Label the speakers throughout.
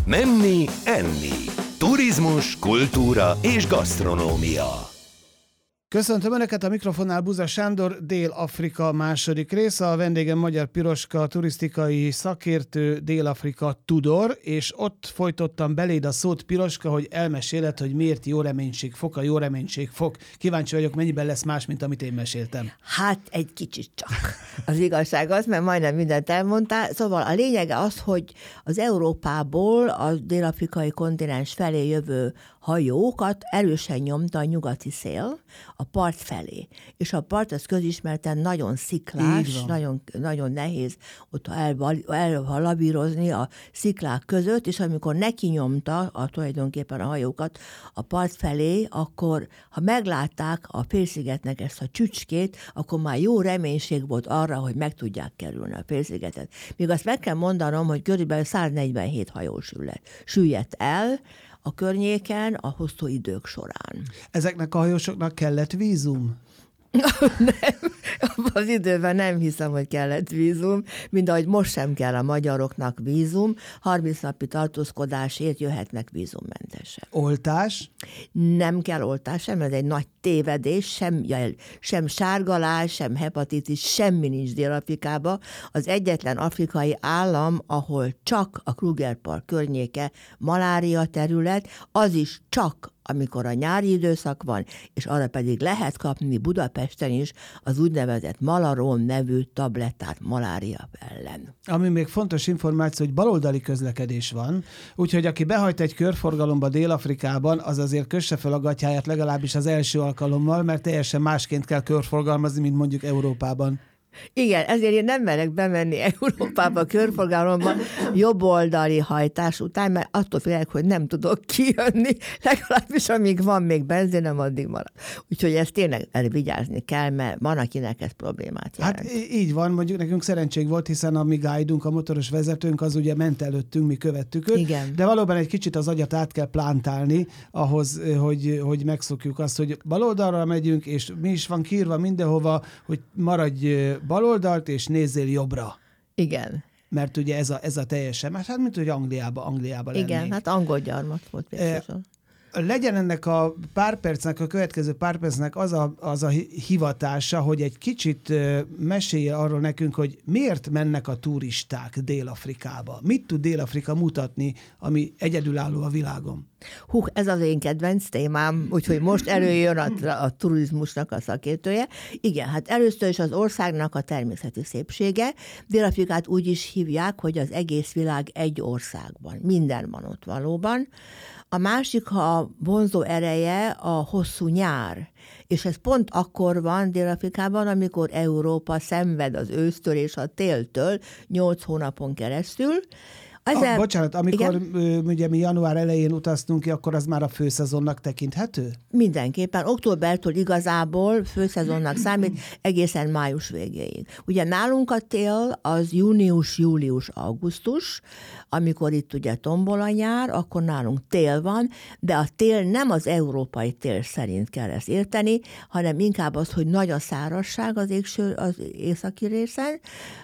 Speaker 1: Menni, enni. Turizmus, kultúra és gasztronómia.
Speaker 2: Köszöntöm Önöket, a mikrofonnál Buza Sándor, Dél-Afrika második rész. A vendégem Magyar Piroska, turisztikai szakértő, Dél-Afrika tudor, és ott folytottam beléd a szót, Piroska, hogy elmeséled, hogy miért jó reménységfok a jó reménységfok. Kíváncsi vagyok, mennyiben lesz más, mint amit én meséltem.
Speaker 3: Hát egy kicsit csak. Az igazság az, mert majdnem mindent elmondtál. Szóval a lényege az, hogy az Európából a dél-afrikai kontinens felé jövő hajókat erősen nyomta a nyugati szél a part felé. És a part az közismerten nagyon sziklás, nagyon nehéz ott ellavírozni a sziklák között, és amikor neki nyomta tulajdonképpen a hajókat a part felé, akkor ha meglátták a félszigetnek ezt a csücskét, akkor már jó reménység volt arra, hogy meg tudják kerülni a félszigetet. Még azt meg kell mondanom, hogy körülbelül 147 hajó süllyedt el a környéken a hosszú idők során.
Speaker 2: Ezeknek a hajósoknak kellett vízum?
Speaker 3: Nem, az időben nem hiszem, hogy kellett vízum, mint ahogy most sem kell a magyaroknak vízum, 30 napi tartózkodásért jöhetnek vízummentesen.
Speaker 2: Oltás?
Speaker 3: Nem kell oltás, sem, ez egy nagy tévedés, sem sárgalás, sem hepatitis, semmi nincs Dél-Afrikában. Az egyetlen afrikai állam, ahol csak a Kruger Park környéke malária terület, az is csak amikor a nyári időszak van, és arra pedig lehet kapni Budapesten is az úgynevezett Malaron nevű tablettát malária ellen.
Speaker 2: Ami még fontos információ, hogy baloldali közlekedés van, úgyhogy aki behajt egy körforgalomba Dél-Afrikában, az azért kösse fel a gatyáját legalábbis az első alkalommal, mert teljesen másként kell körforgalmazni, mint mondjuk Európában.
Speaker 3: Igen, ezért én nem merek bemenni Európába körforgalomba jobboldali hajtás után, mert attól félek, hogy nem tudok kijönni, legalábbis amíg van még benzinem, addig marad. Úgyhogy ezt tényleg vigyázni kell, mert van, akinek ez problémát jelent.
Speaker 2: Hát így van, mondjuk nekünk szerencsénk volt, hiszen a mi guide-unk, a motoros vezetőnk, az ugye ment előttünk, mi követtük őt.
Speaker 3: Igen.
Speaker 2: De valóban egy kicsit az agyat át kell plántálni ahhoz, hogy megszokjuk azt, hogy baloldalra megyünk, és mi is van kiírva mindenhova, hogy maradj baloldalt, és nézzél jobbra.
Speaker 3: Igen.
Speaker 2: Mert ugye ez a teljesen, hát mint hogy Angliába lennénk.
Speaker 3: Igen, hát angol gyarmat volt például.
Speaker 2: Legyen ennek a következő pár percnek az a hivatása, hogy egy kicsit mesélje arról nekünk, hogy miért mennek a turisták Dél-Afrikába. Mit tud Dél-Afrika mutatni, ami egyedülálló a világon?
Speaker 3: Ez az én kedvenc témám, úgyhogy most előjön a turizmusnak a szakértője. Igen, hát először is az országnak a természeti szépsége. Dél-Afrikát úgy is hívják, hogy az egész világ egy országban. Minden van ott valóban. A másik, a vonzó ereje a hosszú nyár, és ez pont akkor van Dél-Afrikában, amikor Európa szenved az ősztől és a téltől 8 hónapon keresztül.
Speaker 2: Bocsánat, amikor ugye mi január elején utaztunk ki, akkor az már a főszezonnak tekinthető?
Speaker 3: Mindenképpen. Októbertől igazából főszezonnak számít egészen május végéig. Ugye nálunk a tél az június, július, augusztus, amikor itt ugye tombol a nyár, akkor nálunk tél van, de a tél nem az európai tél szerint kell ezt érteni, hanem inkább az, hogy nagy a szárazság az északi részen,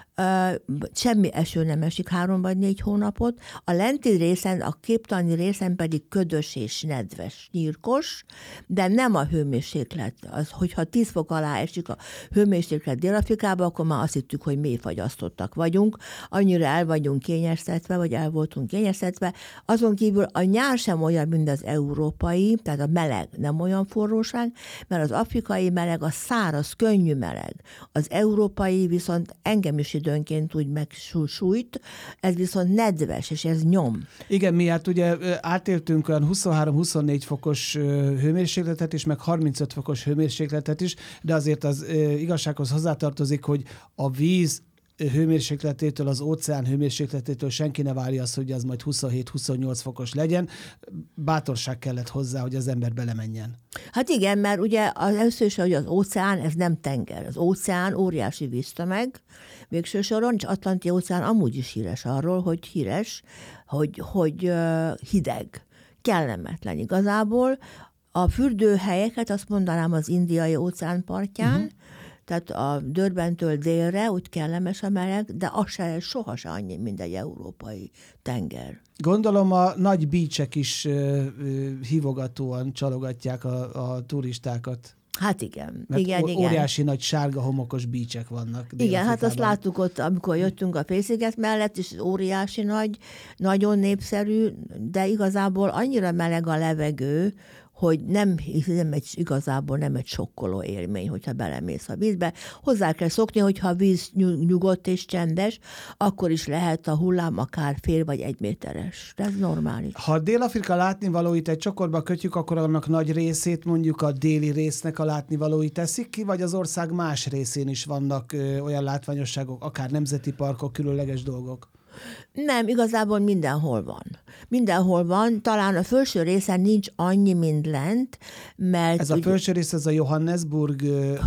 Speaker 3: semmi eső nem esik 3 vagy 4 hónapot, a lenti részen, a képtani részen pedig ködös és nedves, nyírkos, de nem a hőmérséklet. Az, hogyha 10 fok alá esik a hőmérséklet Dél-Afrikába, akkor már azt hittük, hogy mélyfagyasztottak vagyunk, annyira el vagyunk kényeztetve, vagy el voltunk kényeztetve. Azon kívül a nyár sem olyan, mint az európai, tehát a meleg nem olyan forróság, mert az afrikai meleg a száraz, könnyű meleg. Az európai viszont engem is időnként úgy megsújt, ez viszont nedves, és ez nyom.
Speaker 2: Igen, mi hát ugye átéltünk olyan 23-24 fokos hőmérsékletet is, meg 35 fokos hőmérsékletet is, de azért az igazsághoz hozzátartozik, hogy a víz hőmérsékletétől, az óceán hőmérsékletétől senki ne várja azt, hogy az majd 27-28 fokos legyen. Bátorság kellett hozzá, hogy az ember belemenjen.
Speaker 3: Hát igen, mert ugye először is, hogy az óceán, ez nem tenger. Az óceán óriási víztömeg, végső soron, és Atlanti óceán amúgy is híres arról, hogy hideg, kellemetlen igazából. A fürdőhelyeket azt mondanám az Indiai óceán partján, Tehát a Durbantől délre úgy kellemes a meleg, de az se soha se annyi, mint egy európai tenger.
Speaker 2: Gondolom a nagy beachek is hívogatóan csalogatják a turistákat.
Speaker 3: Hát igen.
Speaker 2: Mert
Speaker 3: igen.
Speaker 2: Óriási nagy sárga homokos beachek vannak.
Speaker 3: Igen, hát azt láttuk ott, amikor jöttünk a félsziget mellett, és óriási nagy, nagyon népszerű, de igazából annyira meleg a levegő, hogy igazából nem egy sokkoló élmény, hogyha belemész a vízbe. Hozzá kell szokni, hogyha a víz nyugodt és csendes, akkor is lehet a hullám akár fél vagy 1 méteres. De ez normális.
Speaker 2: Ha Dél-Afrika látnivalóit egy csokorba kötjük, akkor annak nagy részét mondjuk a déli résznek a látnivalói teszik ki, vagy az ország más részén is vannak olyan látványosságok, akár nemzeti parkok, különleges dolgok?
Speaker 3: Nem, igazából mindenhol van. Mindenhol van, talán a felső részen nincs annyi, mint lent, mert...
Speaker 2: Ez a felső rész, ez a Johannesburg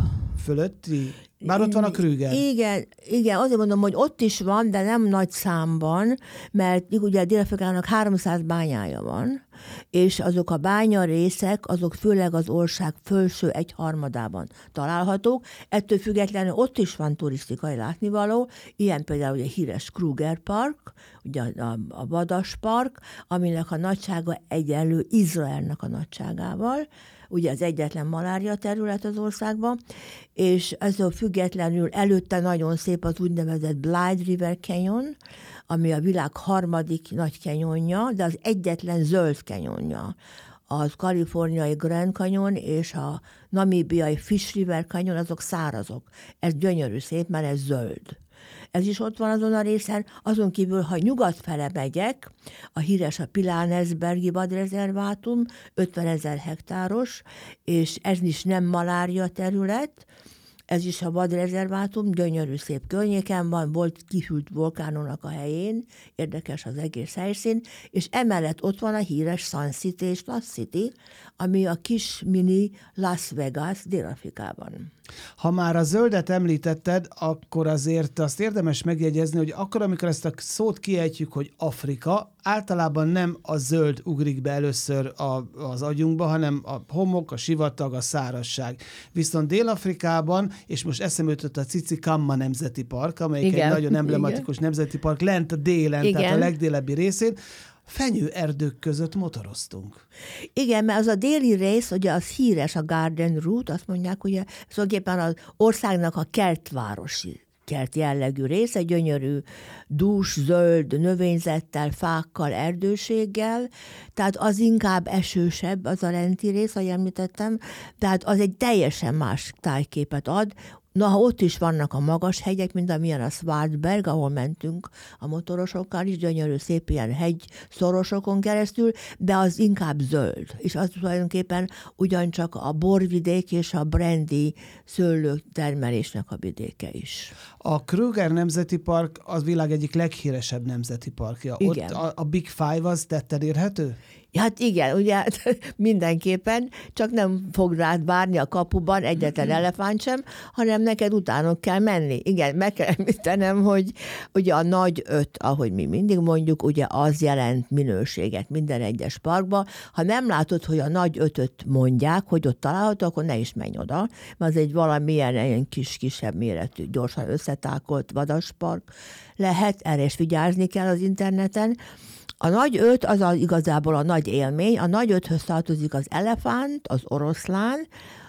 Speaker 2: fölötti? Bár ott van a Krüger.
Speaker 3: Igen, azért mondom, hogy ott is van, de nem nagy számban, mert ugye Dél-Afrikának 300 bányája van, és azok a bánya részek, azok főleg az ország felső 1/3 találhatók. Ettől függetlenül ott is van turisztikai látnivaló, ilyen például ugye híres Kruger Park, ugye a Vadas Park, aminek a nagysága egyenlő Izraelnek a nagyságával, ugye az egyetlen malária terület az országban, és ezzel függetlenül előtte nagyon szép az úgynevezett Blythe River Canyon, ami a világ 3. nagy canyonja, de az egyetlen zöld canyonja. Az kaliforniai Grand Canyon és a namíbiai Fish River Canyon, azok szárazok. Ez gyönyörű szép, mert ez zöld. Ez is ott van azon a részen, azon kívül, ha nyugat fele megyek, a híres a Pilanesbergi vadrezervátum, 50 000 hektáros, és ez is nem malária terület, ez is a vadrezervátum, gyönyörű szép környéken van, volt kihűlt vulkánónak a helyén, érdekes az egész helyszín, és emellett ott van a híres Sun City és Lost City, ami a kis mini Las Vegas Dél-Afrikában.
Speaker 2: Ha már a zöldet említetted, akkor azért azt érdemes megjegyezni, hogy akkor, amikor ezt a szót kiejtjük, hogy Afrika, általában nem a zöld ugrik be először az agyunkba, hanem a homok, a sivatag, a szárazság. Viszont Dél-Afrikában, és most eszembe jutott a Tsitsikamma Nemzeti Park, amelyik egy nagyon emblematikus nemzeti park, lent a délen, tehát a legdélebbi részén, fenyőerdők között motoroztunk.
Speaker 3: Igen, mert az a déli rész, ugye az híres, a Garden Route, azt mondják, ugye szóképpen az országnak a kertvárosi kert jellegű része, gyönyörű, dús, zöld növényzettel, fákkal, erdőséggel, tehát az inkább esősebb, az a lenti rész, ahogy említettem, tehát az egy teljesen más tájképet ad. Na, ha ott is vannak a magas hegyek, mint amilyen a Swartberg, ahol mentünk a motorosokkal is, gyönyörű szép ilyen hegyszorosokon keresztül, de az inkább zöld. És az tulajdonképpen ugyancsak a borvidék és a brandy szőlőtermelésnek a vidéke is.
Speaker 2: A Kruger Nemzeti Park az világ egyik leghíresebb nemzeti parkja.
Speaker 3: Igen.
Speaker 2: Ott a Big Five az tetten érhető?
Speaker 3: Hát igen, ugye mindenképpen, csak nem fog rád várni a kapuban egyetlen elefánt sem, hanem neked utánok kell menni. Igen, meg kell említenem, hogy ugye a nagy 5, ahogy mi mindig mondjuk, ugye az jelent minőséget minden egyes parkba. Ha nem látod, hogy a nagy 5-öt mondják, hogy ott található, akkor ne is menj oda, mert az egy valamilyen ilyen kisebb méretű, gyorsan összetákolt vadaspark lehet, erre is vigyázni kell az interneten. A nagy 5 az igazából a nagy élmény. A nagy 5-höz tartozik az elefánt, az oroszlán,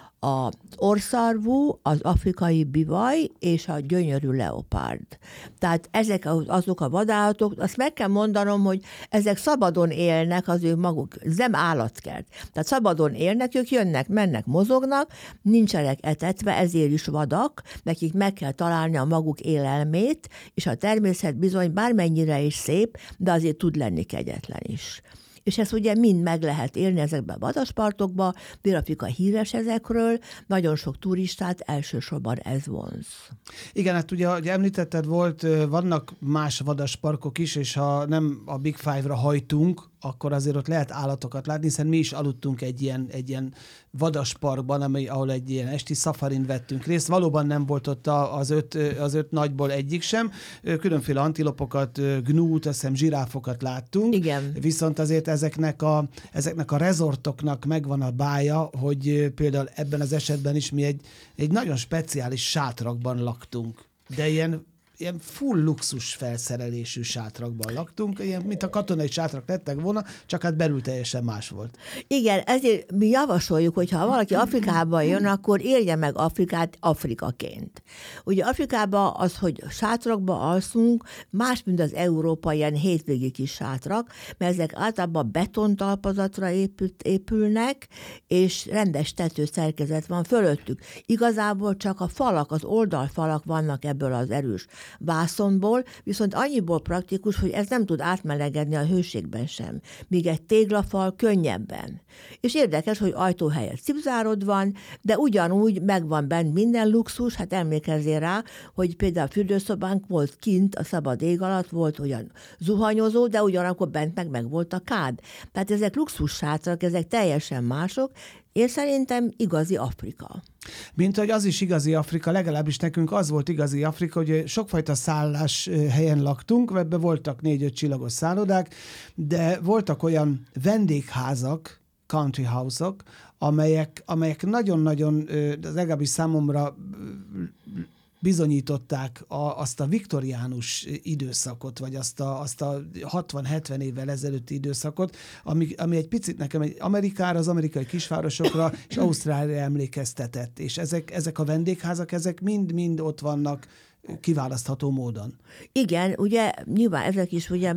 Speaker 3: az orrszarvú, az afrikai bivaj és a gyönyörű leopárd. Tehát ezek azok a vadállatok, azt meg kell mondanom, hogy ezek szabadon élnek az ő maguk, ez nem állatkert. Tehát szabadon élnek, ők jönnek, mennek, mozognak, nincsenek etetve, ezért is vadak, nekik meg kell találni a maguk élelmét, és a természet bizony bármennyire is szép, de azért tud lenni kegyetlen is. És ezt ugye mind meg lehet élni ezekben a vadaspartokban, Dél-Afrika híres ezekről, nagyon sok turistát elsősorban ez vonz.
Speaker 2: Igen, hát ugye, ahogy említetted, vannak más vadasparkok is, és ha nem a Big Five-ra hajtunk, akkor azért ott lehet állatokat látni, hiszen mi is aludtunk egy ilyen vadasparkban, ahol egy ilyen esti szafarin vettünk részt. Valóban nem volt ott az öt nagyból egyik sem. Különféle antilopokat, gnút, azt hiszem zsiráfokat láttunk.
Speaker 3: Igen.
Speaker 2: Viszont azért ezeknek a rezortoknak megvan a bája, hogy például ebben az esetben is mi egy nagyon speciális sátrakban laktunk. De ilyen full luxus felszerelésű sátrakban laktunk, ilyen, mint a katonai sátrak lettek volna, csak hát belül teljesen más volt.
Speaker 3: Igen, ezért mi javasoljuk, hogy ha valaki Afrikába jön, akkor élje meg Afrikát Afrikaként. Ugye Afrikában az, hogy sátrakba alszunk, más, mint az európai ilyen hétvégi kis sátrak, mert ezek általában betontalpazatra épülnek, és rendes tetőszerkezet van fölöttük. Igazából csak a falak, az oldalfalak vannak ebből az erős vászonból, viszont annyiból praktikus, hogy ez nem tud átmelegedni a hőségben sem, míg egy téglafal könnyebben. És érdekes, hogy ajtó helyett cipzárod van, de ugyanúgy megvan bent minden luxus, hát emlékezzél rá, hogy például a fürdőszobánk volt kint, a szabad ég alatt volt olyan zuhanyozó, de ugyanakkor bent meg volt a kád. Tehát ezek luxus sátrak, ezek teljesen mások, én szerintem igazi Afrika.
Speaker 2: Mint hogy az is igazi Afrika, legalábbis nekünk az volt igazi Afrika, hogy sokfajta szállás helyen laktunk, ebben voltak 4-5 csillagos szállodák, de voltak olyan vendégházak, country house-ok, amelyek nagyon-nagyon, legalábbis számomra bizonyították azt a viktoriánus időszakot, vagy azt a 60-70 évvel ezelőtti időszakot, ami egy picit nekem Amerikára, az amerikai kisvárosokra és Ausztráliára emlékeztetett. És ezek a vendégházak, ezek mind ott vannak kiválasztható módon.
Speaker 3: Igen, ugye nyilván ezek is ugye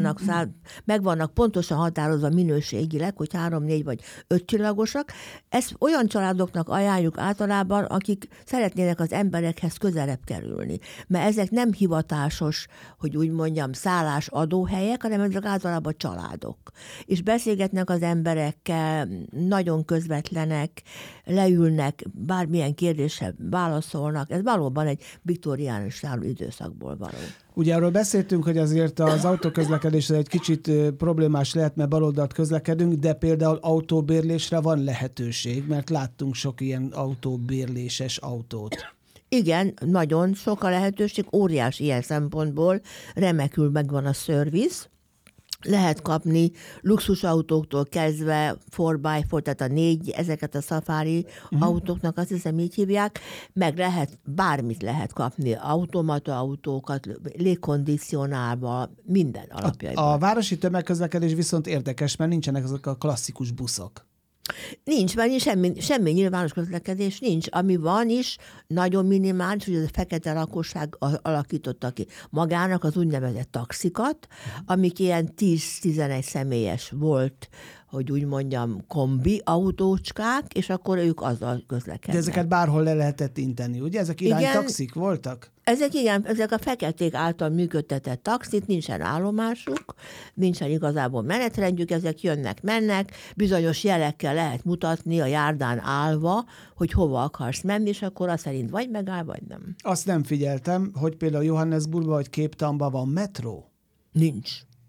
Speaker 3: megvannak pontosan határozva minőségileg, hogy 3, 4 vagy 5 csillagosak. Ezt olyan családoknak ajánljuk általában, akik szeretnének az emberekhez közelebb kerülni. Mert ezek nem hivatásos, hogy úgy mondjam, szállásadóhelyek, hanem ezek általában családok. És beszélgetnek az emberekkel, nagyon közvetlenek, leülnek, bármilyen kérdésre válaszolnak. Ez valóban egy viktoriánus időszakból való.
Speaker 2: Ugye arról beszéltünk, hogy azért az autóközlekedés egy kicsit problémás lehet, mert baloldalt közlekedünk, de például autóbérlésre van lehetőség, mert láttunk sok ilyen autóbérléses autót.
Speaker 3: Igen, nagyon sok a lehetőség, óriási ilyen szempontból, remekül megvan a szerviz. Lehet kapni luxusautóktól kezdve 4x4, tehát a 4, ezeket a safari autóknak, azt hiszem így hívják, meg bármit lehet kapni, automata autókat, légkondicionálva, minden alapjaiban.
Speaker 2: A városi tömegközlekedés viszont érdekes, mert nincsenek azok a klasszikus buszok.
Speaker 3: Nincs, mert semmi nyilvános közlekedés nincs. Ami van is, nagyon minimális, hogy ez a fekete lakosság alakította ki magának az úgynevezett taxikat, amik ilyen 10-11 személyes volt, hogy úgy mondjam, kombi autócskák, és akkor ők azzal közlekednek.
Speaker 2: De ezeket bárhol le lehetett inteni, ugye? Ezek iránytaxik voltak?
Speaker 3: Ezek a feketék által működtetett taxit, nincsen állomásuk, nincsen igazából menetrendjük, ezek jönnek-mennek, bizonyos jelekkel lehet mutatni a járdán állva, hogy hova akarsz menni, és akkor azt szerint vagy megáll, vagy nem.
Speaker 2: Azt nem figyeltem, hogy például Johannesburgban vagy Cape Townban van metró?
Speaker 3: Nincs.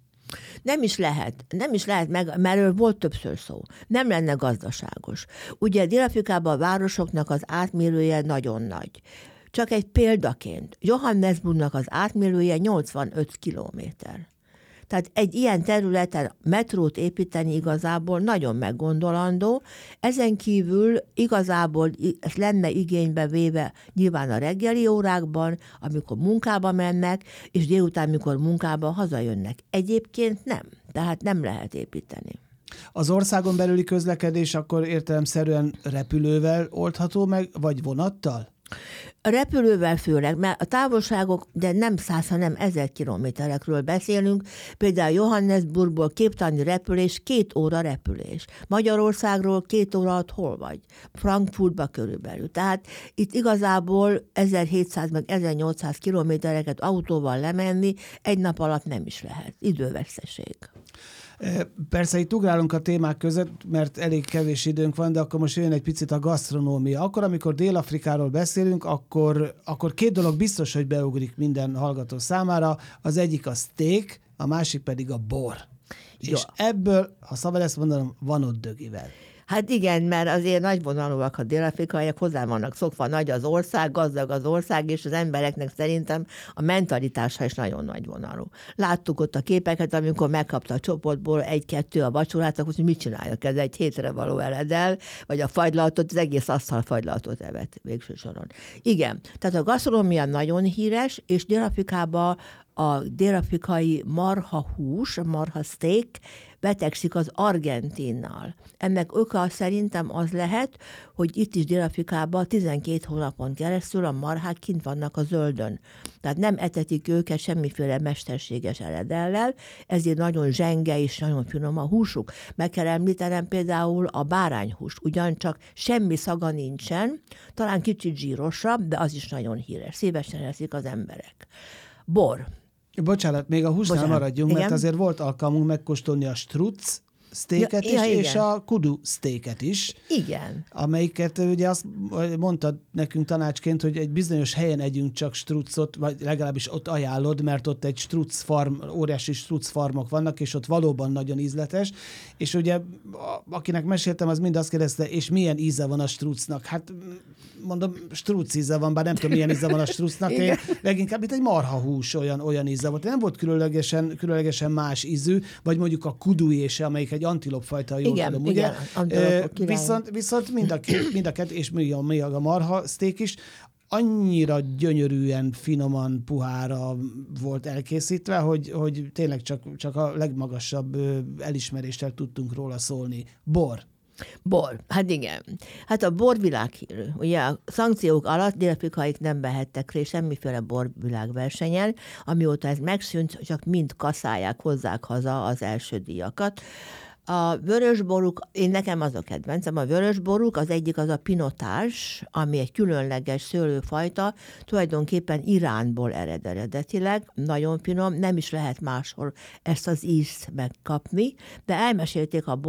Speaker 3: Nem is lehet, mert erről volt többször szó. Nem lenne gazdaságos. Ugye Dél-Afrikában a városoknak az átmérője nagyon nagy. Csak egy példaként, Johannesburgnak az átmérője 85 kilométer. Tehát egy ilyen területen metrót építeni igazából nagyon meggondolandó. Ezen kívül igazából ez lenne igénybe véve nyilván a reggeli órákban, amikor munkába mennek, és délután, mikor munkába hazajönnek. Egyébként nem. Tehát nem lehet építeni.
Speaker 2: Az országon belüli közlekedés akkor értelemszerűen repülővel oldható meg, vagy vonattal?
Speaker 3: A repülővel főleg, mert a távolságok, de nem 100, hanem 1000 kilométerekről beszélünk. Például Johannesburgból Cape Towni repülés 2 óra repülés. Magyarországról 2 óra alatt hol vagy? Frankfurtba körülbelül. Tehát itt igazából 1700 meg 1800 kilométereket autóval lemenni egy nap alatt nem is lehet. Időveszteség.
Speaker 2: Persze itt ugrálunk a témák között, mert elég kevés időnk van, de akkor most jön egy picit a gasztronómia. Akkor, amikor Dél-Afrikáról beszélünk, akkor 2 dolog biztos, hogy beugrik minden hallgató számára. Az egyik a steak, a másik pedig a bor. És ebből, ha szabad ezt mondanom, van ott dögivel.
Speaker 3: Hát igen, mert azért nagyvonalúak a dél-afrikaiak, hozzá vannak szokva, nagy az ország, gazdag az ország, és az embereknek szerintem a mentalitása is nagyon nagyvonalú. Láttuk ott a képeket, amikor megkapta a csoportból egy-kettő a vacsorát, akkor hogy mit csináljak, ez egy hétre való eledel, vagy a fagylaltot, az egész asztal fagylaltot evett végső soron. Igen, tehát a gasztronómia nagyon híres, és Dél-Afrikában a dél-afrikai marhahús, a marhaszték betegszik az argentinnal. Ennek oka szerintem az lehet, hogy itt is Dél-Afrikában 12 hónapon keresztül a marhák kint vannak a zöldön. Tehát nem etetik őket semmiféle mesterséges eledellel, ezért nagyon zsenge és nagyon finom a húsuk. Meg kell említenem például a bárányhúst, ugyancsak semmi szaga nincsen, talán kicsit zsírosabb, de az is nagyon híres. Szívesen eszik az emberek. Bor.
Speaker 2: Bocsánat, még a húsnál maradjunk, mert azért volt alkalmunk megkóstolni a strutz sztéket is, és a kudu sztéket is.
Speaker 3: Igen.
Speaker 2: Amelyiket ugye azt mondtad nekünk tanácsként, hogy egy bizonyos helyen együnk csak struccot, vagy legalábbis ott ajánlod, mert ott egy strutz farm, óriási strutz farmok vannak, és ott valóban nagyon ízletes. És ugye, akinek meséltem, az mind azt kérdezte, és milyen íze van a struccnak? Hát mondom, struc íze van, bár nem tudom, milyen íze van a struccnak. Leginkább itt egy marhahús olyan íze volt. Nem volt különlegesen más ízű, vagy mondjuk a kuduése, amelyik egy antilopfajta, jól tudom, ugye? Viszont mind a kettő, és még a marha szték is, annyira gyönyörűen, finoman, puhára volt elkészítve, hogy tényleg csak a legmagasabb elismeréssel tudtunk róla szólni. Bor.
Speaker 3: Hát igen. Hát a bor világhírű. Ugye a szankciók alatt dél-afrikaiak nem vehettek részt semmiféle borvilágversenyen, amióta ez megszűnt, csak mind kaszálják, hozzák haza az első díjakat. A vörösboruk, nekem az a kedvencem, a vörösboruk, az egyik az a pinotás, ami egy különleges szőlőfajta, tulajdonképpen Iránból eredetileg, nagyon finom, nem is lehet máshol ezt az ízt megkapni, de elmesélték a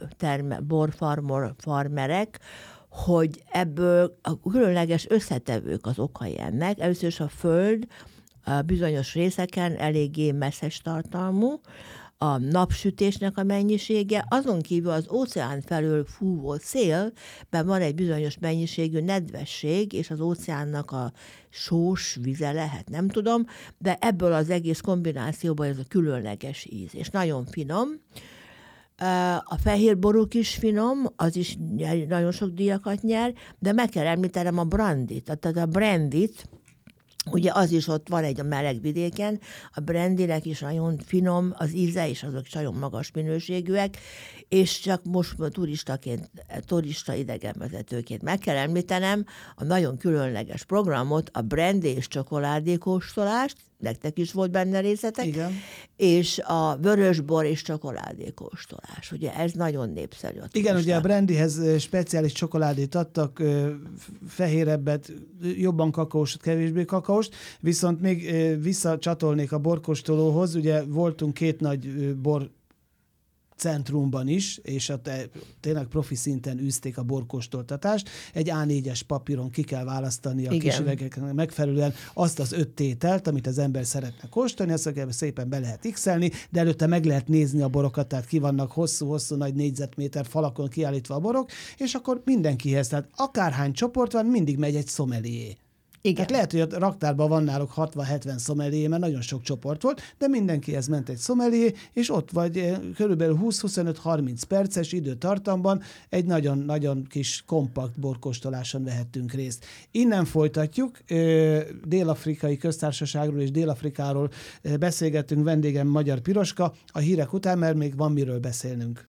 Speaker 3: borfarmerek, hogy ebből a különleges összetevők az okai ennek. Először is a föld a bizonyos részeken eléggé messzes tartalmú, a napsütésnek a mennyisége, azon kívül az óceán felől fúvó szélben van egy bizonyos mennyiségű nedvesség, és az óceánnak a sós vize lehet, nem tudom, de ebből az egész kombinációban ez a különleges íz, és nagyon finom. A fehér boruk is finom, az is nagyon sok díjakat nyer, de meg kell említenem a brandit, tehát a brandit, ugye az is ott van egy a meleg vidéken, a brandynek is nagyon finom az íze, és azok is nagyon magas minőségűek, és csak most turista idegenvezetőként meg kell említenem a nagyon különleges programot, a brandy és csokoládé kóstolást, nektek is volt benne részletek,
Speaker 2: igen,
Speaker 3: és a vörösbor és csokoládé kóstolás. Ugye ez nagyon népszerű.
Speaker 2: Igen, ugye a brandyhez speciális csokoládét adtak, fehérebbet, jobban kakaósat, kevésbé kakaóst, viszont még visszacsatolnék a borkóstolóhoz, ugye voltunk két nagy bor centrumban is, és tényleg profi szinten űzték a borkóstoltatást. Egy A4-es papíron ki kell választani a kis üvegeknek megfelelően azt az 5 tételt, amit az ember szeretne kóstolni, azt szépen be lehet x-elni, de előtte meg lehet nézni a borokat, tehát ki vannak hosszú-hosszú nagy négyzetméter falakon kiállítva a borok, és akkor mindenkihez, tehát akárhány csoport van, mindig megy egy szomelié. Igen. Tehát lehet, hogy a raktárban van náluk 60-70 szomelié, mert nagyon sok csoport volt, de mindenkihez ment egy szomelié, és ott vagy körülbelül 20-25-30 perces időtartamban egy nagyon-nagyon kis kompakt borkóstoláson vehettünk részt. Innen folytatjuk, Dél-Afrikai Köztársaságról és Dél-Afrikáról beszélgettünk, vendégem Magyar Piroska, a hírek után, mert még van miről beszélnünk.